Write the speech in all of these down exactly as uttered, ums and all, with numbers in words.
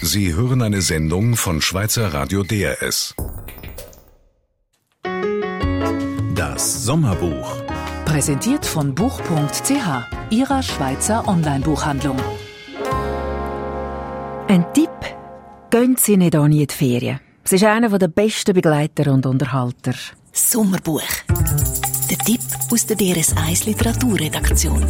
Sie hören eine Sendung von Schweizer Radio D R S. Das Sommerbuch. Präsentiert von buch punkt c h, Ihrer Schweizer Online-Buchhandlung. Ein Tipp: gehen Sie nicht ohne in die Ferien. Es ist einer der besten Begleiter und Unterhalter. Sommerbuch. Der Tipp aus der D R S eins Literaturredaktion.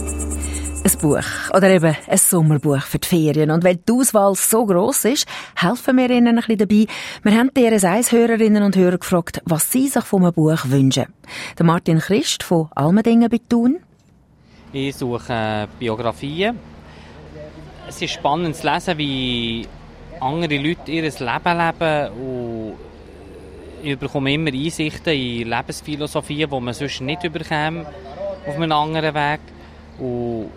Ein Buch oder eben ein Sommerbuch für die Ferien. Und weil die Auswahl so gross ist, helfen wir Ihnen ein bisschen dabei. Wir haben die D R S eins Hörerinnen und Hörer gefragt, was sie sich von einem Buch wünschen. Der Martin Christ von Almendingen bei Thun. Ich suche Biografien. Es ist spannend zu lesen, wie andere Leute ihr Leben leben. Und ich bekomme immer Einsichten in Lebensphilosophien, die man sonst nicht bekäme auf einem anderen Weg. Und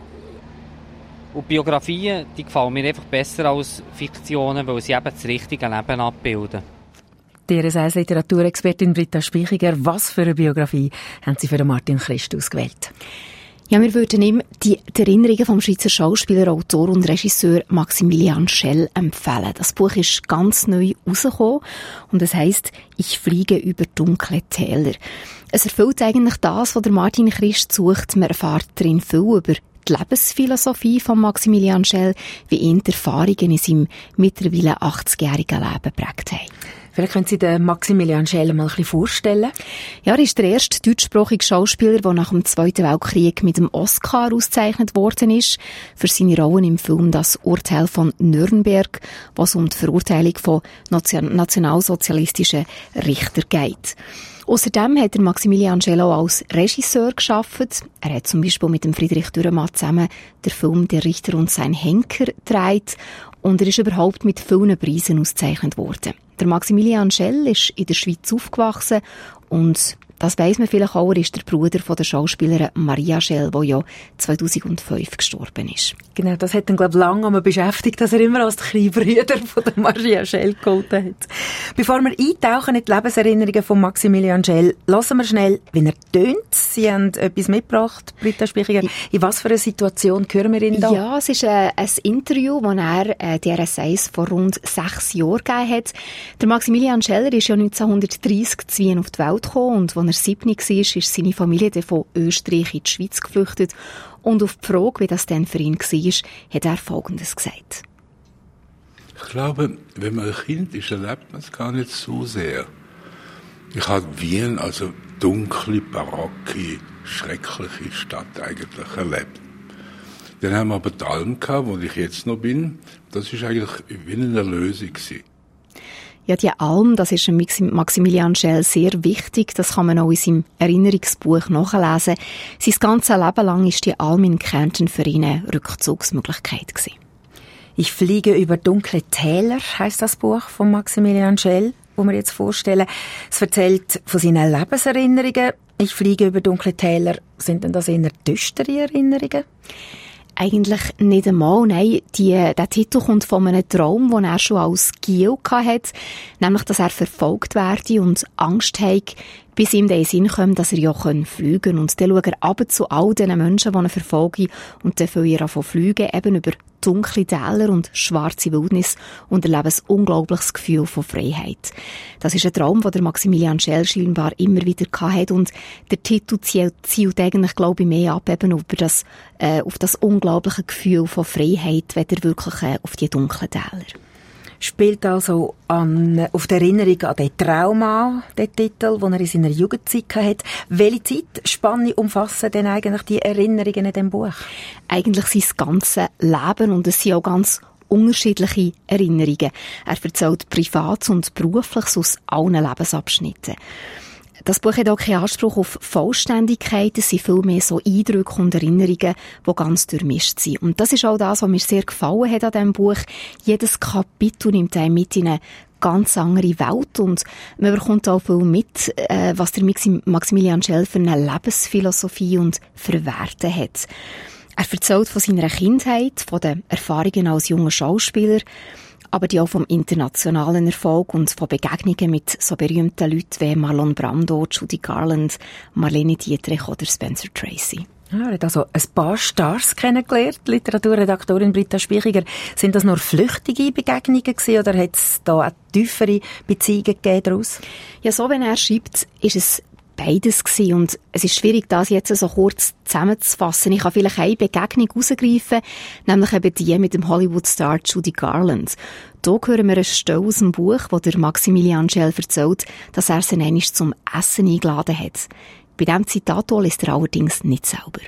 Und Biografien, die gefallen mir einfach besser als Fiktionen, weil sie eben das richtige Leben abbilden. Die D R S eins Literaturexpertin Britta Spichiger, was für eine Biografie haben Sie für den Martin Christ ausgewählt? Ja, wir würden ihm die, die Erinnerungen vom Schweizer Schauspieler, Autor und Regisseur Maximilian Schell empfehlen. Das Buch ist ganz neu rausgekommen und es heisst «Ich fliege über dunkle Täler». Es erfüllt eigentlich das, was der Martin Christ sucht. Man erfährt darin viel über die Lebensphilosophie von Maximilian Schell, wie ihn die Erfahrungen in seinem mittlerweile achtzigjährigen Leben geprägt haben. Vielleicht können Sie den Maximilian Schell mal ein bisschen vorstellen. Ja, er ist der erste deutschsprachige Schauspieler, der nach dem Zweiten Weltkrieg mit dem Oscar ausgezeichnet worden ist für seine Rollen im Film «Das Urteil von Nürnberg», was um die Verurteilung von nationalsozialistischen Richtern geht. Außerdem hat der Maximilian Schell auch als Regisseur gearbeitet. Er hat zum Beispiel mit dem Friedrich Dürrenmatt zusammen den Film «Der Richter und sein Henker» gedreht und er ist überhaupt mit vielen Preisen ausgezeichnet worden. Der Maximilian Schell ist in der Schweiz aufgewachsen und das weiss man vielleicht auch, er ist der Bruder von der Schauspielerin Maria Schell, die ja zweitausendfünf gestorben ist. Genau, das hat ihn, glaube ich, lange einmal beschäftigt, dass er immer als kleine Brüder von der Maria Schell gehalten hat. Bevor wir eintauchen in die Lebenserinnerungen von Maximilian Schell, lassen wir schnell, wie er tönt. Sie haben etwas mitgebracht, Britta Spichiger. In was für einer Situation hören wir ihn da? Ja, es ist äh, ein Interview, das er äh, D R S eins vor rund sechs Jahren gegeben hat. Der Maximilian Scheller ist ja neunzehnhundertdreissig zu Wien auf die Welt gekommen und als er sieben war, ist seine Familie dann von Österreich in die Schweiz geflüchtet. Und auf die Frage, wie das denn für ihn war, hat er Folgendes gesagt. Ich glaube, wenn man ein Kind ist, erlebt man es gar nicht so sehr. Ich habe Wien, also dunkle, barocke, schreckliche Stadt eigentlich erlebt. Dann haben wir aber die Alm gehabt, wo ich jetzt noch bin. Das war eigentlich wie eine Erlösung gewesen. Ja, die Alm, das ist Maximilian Schell sehr wichtig. Das kann man auch in seinem Erinnerungsbuch nachlesen. Sein ganzes Leben lang war die Alm in Kärnten für ihn eine Rückzugsmöglichkeit gewesen. «Ich fliege über dunkle Täler» heisst das Buch von Maximilian Schell, das wir jetzt vorstellen. Es erzählt von seinen Lebenserinnerungen. «Ich fliege über dunkle Täler». Sind denn das eher düstere Erinnerungen? Eigentlich nicht einmal, nein. Die, der Titel kommt von einem Traum, den er schon als Giel hatte, nämlich, dass er verfolgt werde und Angst hat, bis ihm der Sinn kommt, dass er ja fliegen kann. Und dann schaut er ab zu all diesen Menschen, die er verfolgen, und dann will er anfangen fliegen, eben über dunkle Täler und schwarze Wildnis und erlebt ein unglaubliches Gefühl von Freiheit. Das ist ein Traum, den der Maximilian Schell scheinbar immer wieder hatte und der Titel zielt, zielt eigentlich, glaube ich, mehr ab eben über das, äh, auf das unglaubliche Gefühl von Freiheit, weder wirklich äh, auf die dunklen Täler. Spielt also an, auf die Erinnerung an den Traum an, den Titel, den er in seiner Jugendzeit hatte. Welche Zeitspanne umfassen denn eigentlich die Erinnerungen in diesem Buch? Eigentlich sein ganzes Leben und es sind auch ganz unterschiedliche Erinnerungen. Er erzählt Privates und Berufliches aus allen Lebensabschnitten. Das Buch hat auch keinen Anspruch auf Vollständigkeit. Es sind viel mehr so Eindrücke und Erinnerungen, die ganz durchmischt sind. Und das ist auch das, was mir sehr gefallen hat an diesem Buch. Jedes Kapitel nimmt einen mit in eine ganz andere Welt und man bekommt auch viel mit, äh, was der Maximilian Schell für eine Lebensphilosophie und für Werte hat. Er erzählt von seiner Kindheit, von den Erfahrungen als junger Schauspieler, aber die auch vom internationalen Erfolg und von Begegnungen mit so berühmten Leuten wie Marlon Brando, Judy Garland, Marlene Dietrich oder Spencer Tracy. Ja, er hat also ein paar Stars kennengelernt, Literaturredaktorin Britta Spichiger. Sind das nur flüchtige Begegnungen gewesen, oder hat es da auch tiefere Beziehungen gegeben daraus? Ja, so wenn er schreibt, ist es beides gewesen. Und es ist schwierig, das jetzt so kurz zusammenzufassen. Ich kann vielleicht eine Begegnung herausgreifen, nämlich eben die mit dem Hollywood-Star Judy Garland. Hier hören wir eine Stelle aus dem Buch, wo der Maximilian Schell erzählt, dass er sie einmal zum Essen eingeladen hat. Bei diesem Zitat liest er allerdings nicht selber.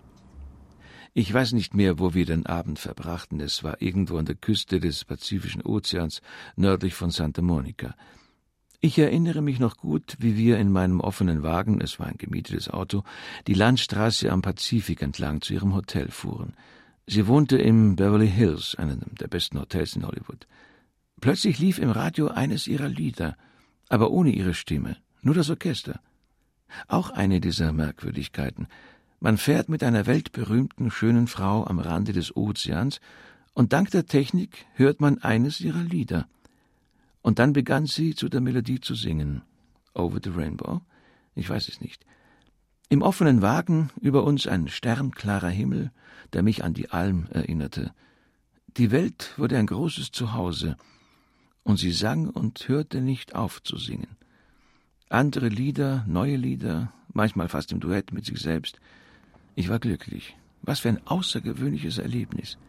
Ich weiß nicht mehr, wo wir den Abend verbrachten. Es war irgendwo an der Küste des Pazifischen Ozeans, nördlich von Santa Monica. Ich erinnere mich noch gut, wie wir in meinem offenen Wagen, es war ein gemietetes Auto, die Landstraße am Pazifik entlang zu ihrem Hotel fuhren. Sie wohnte im Beverly Hills, einem der besten Hotels in Hollywood. Plötzlich lief im Radio eines ihrer Lieder, aber ohne ihre Stimme, nur das Orchester. Auch eine dieser Merkwürdigkeiten. Man fährt mit einer weltberühmten, schönen Frau am Rande des Ozeans und dank der Technik hört man eines ihrer Lieder. Und dann begann sie, zu der Melodie zu singen. Over the Rainbow? Ich weiß es nicht. Im offenen Wagen über uns ein sternklarer Himmel, der mich an die Alm erinnerte. Die Welt wurde ein großes Zuhause, und sie sang und hörte nicht auf zu singen. Andere Lieder, neue Lieder, manchmal fast im Duett mit sich selbst. Ich war glücklich. Was für ein außergewöhnliches Erlebnis.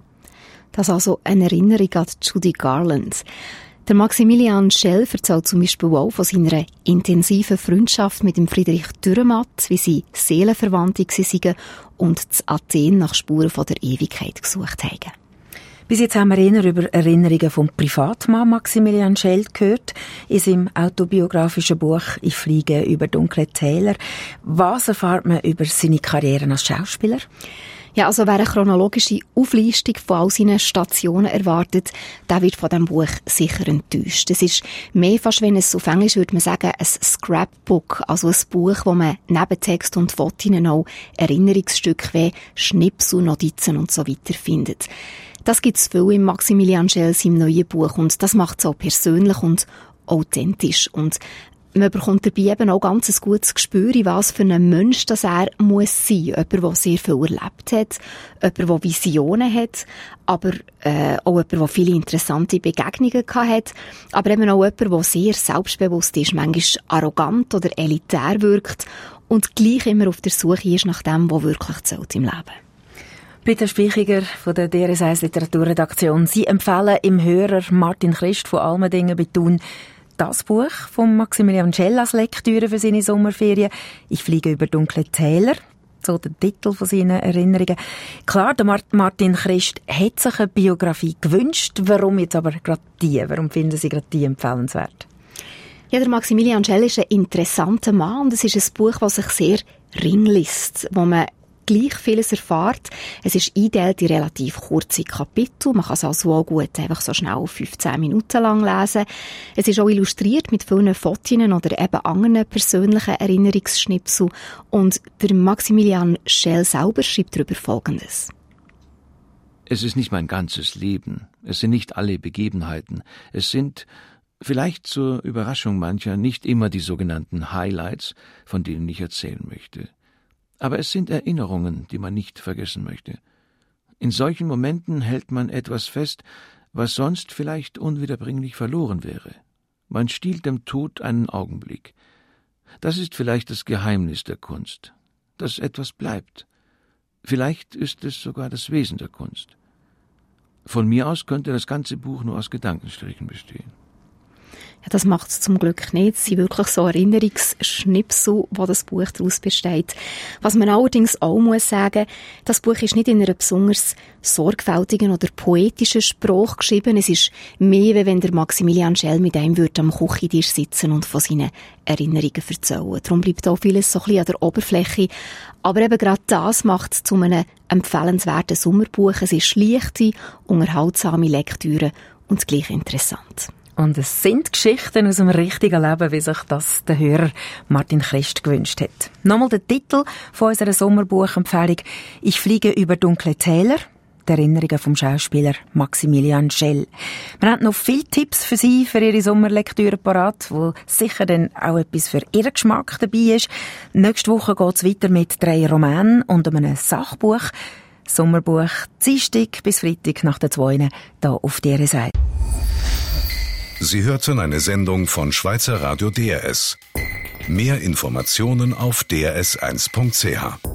Das also eine Erinnerung an Judy Garland. Der Maximilian Schell erzählt zum Beispiel auch von seiner intensiven Freundschaft mit dem Friedrich Dürrenmatt, wie sie Seelenverwandte waren und zu Athen nach Spuren von der Ewigkeit gesucht haben. Bis jetzt haben wir eher über Erinnerungen vom Privatmann Maximilian Schell gehört, in seinem autobiografischen Buch «Ich fliege über dunkle Täler». Was erfahrt man über seine Karriere als Schauspieler? Ja, also wer eine chronologische Auflistung von all seinen Stationen erwartet, der wird von diesem Buch sicher enttäuscht. Es ist mehr fast, wenn es auf Englisch würde man sagen, ein Scrapbook, also ein Buch, wo man neben Text und Fotos auch Erinnerungsstücke wie Schnipsel, Notizen und so weiter findet. Das gibt es viel im Maximilian Schell, seinem neuen Buch, und das macht es auch persönlich und authentisch. Und man bekommt dabei eben auch ganz ein gutes Gespür, was für ein Mensch das er muss sein. Jemand, der sehr viel erlebt hat, jemand, der Visionen hat, aber äh, auch jemand, der viele interessante Begegnungen hat, aber eben auch jemand, der sehr selbstbewusst ist, manchmal arrogant oder elitär wirkt und gleich immer auf der Suche ist nach dem, was wirklich zählt im Leben. Britta Spichiger von der D R S eins Literaturredaktion. Sie empfehlen im Hörer Martin Christ von Almendingen bei Thun das Buch von Maximilian Schell als Lektüre für seine Sommerferien. «Ich fliege über dunkle Täler», so der Titel von seinen Erinnerungen. Klar, der Martin Christ hat sich eine Biografie gewünscht. Warum jetzt aber gerade die? Warum finden Sie gerade die empfehlenswert? Ja, der Maximilian Schell ist ein interessanter Mann und es ist ein Buch, das sich sehr ring liest, wo man gleich vieles erfahrt. Es ist eingeteilt in relativ kurze Kapitel. Man kann es also auch gut einfach so schnell fünfzehn Minuten lang lesen. Es ist auch illustriert mit vielen Fotos oder eben anderen persönlichen Erinnerungsschnipseln. Und der Maximilian Schell selber schreibt darüber Folgendes. Es ist nicht mein ganzes Leben. Es sind nicht alle Begebenheiten. Es sind, vielleicht zur Überraschung mancher, nicht immer die sogenannten Highlights, von denen ich erzählen möchte. Aber es sind Erinnerungen, die man nicht vergessen möchte. In solchen Momenten hält man etwas fest, was sonst vielleicht unwiederbringlich verloren wäre. Man stiehlt dem Tod einen Augenblick. Das ist vielleicht das Geheimnis der Kunst, dass etwas bleibt. Vielleicht ist es sogar das Wesen der Kunst. Von mir aus könnte das ganze Buch nur aus Gedankenstrichen bestehen. Ja, das macht es zum Glück nicht. Es sind wirklich so Erinnerungsschnipsel, wo das Buch daraus besteht. Was man allerdings auch muss sagen, das Buch ist nicht in einer besonders sorgfältigen oder poetischen Sprache geschrieben. Es ist mehr, wie wenn der Maximilian Schell mit einem würde am Küchentisch sitzen und von seinen Erinnerungen erzählen. Darum bleibt auch vieles so ein bisschen an der Oberfläche. Aber eben gerade das macht es zu einem empfehlenswerten Sommerbuch. Es ist leichte, unterhaltsame Lektüre und gleich interessant. Und es sind Geschichten aus dem richtigen Leben, wie sich das der Hörer Martin Christ gewünscht hat. Nochmal der Titel von unserer Sommerbuchempfehlung. «Ich fliege über dunkle Täler». die Erinnerungen vom Schauspieler Maximilian Schell. Wir haben noch viele Tipps für Sie, für Ihre Sommerlektüre parat, wo sicher dann auch etwas für Ihren Geschmack dabei ist. Nächste Woche geht es weiter mit drei Romanen und einem Sachbuch. Sommerbuch, Dienstag bis Freitag nach der zwei hier auf D R S eins. Sie hörten eine Sendung von Schweizer Radio D R S. Mehr Informationen auf d r s eins punkt c h.